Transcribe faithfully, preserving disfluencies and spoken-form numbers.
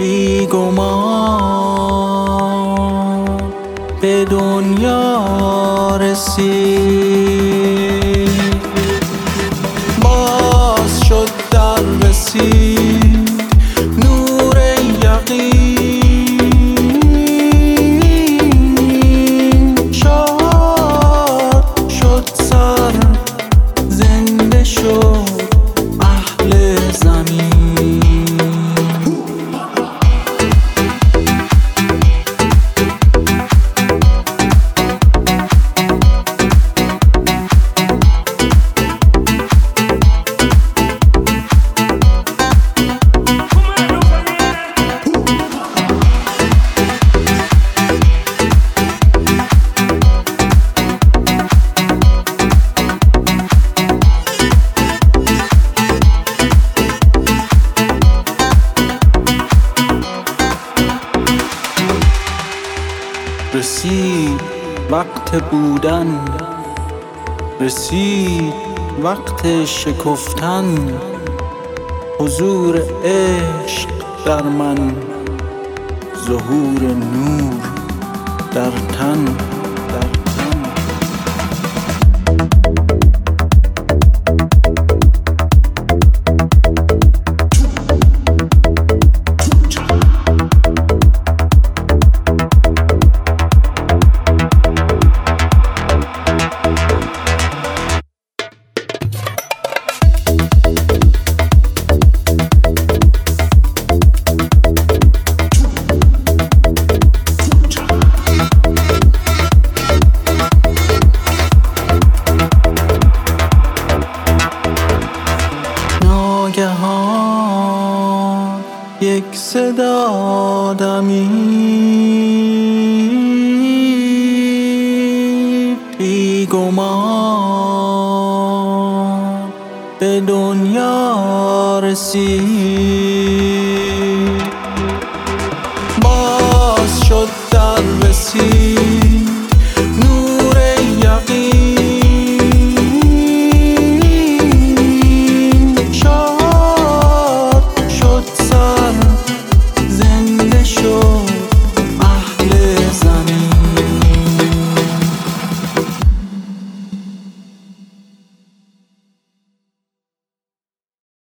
بیگمان به دنیا رسید. باز شد در رسید نور یقین، شاد شد سر زنده شد اهل زمین. رسید وقت بودن، رسید وقت شکفتن، حضور عشق در من، ظهور نور در تن، در تن. ناگهان یک صدا دمید، بیگمان به دنیا رسید. باز شد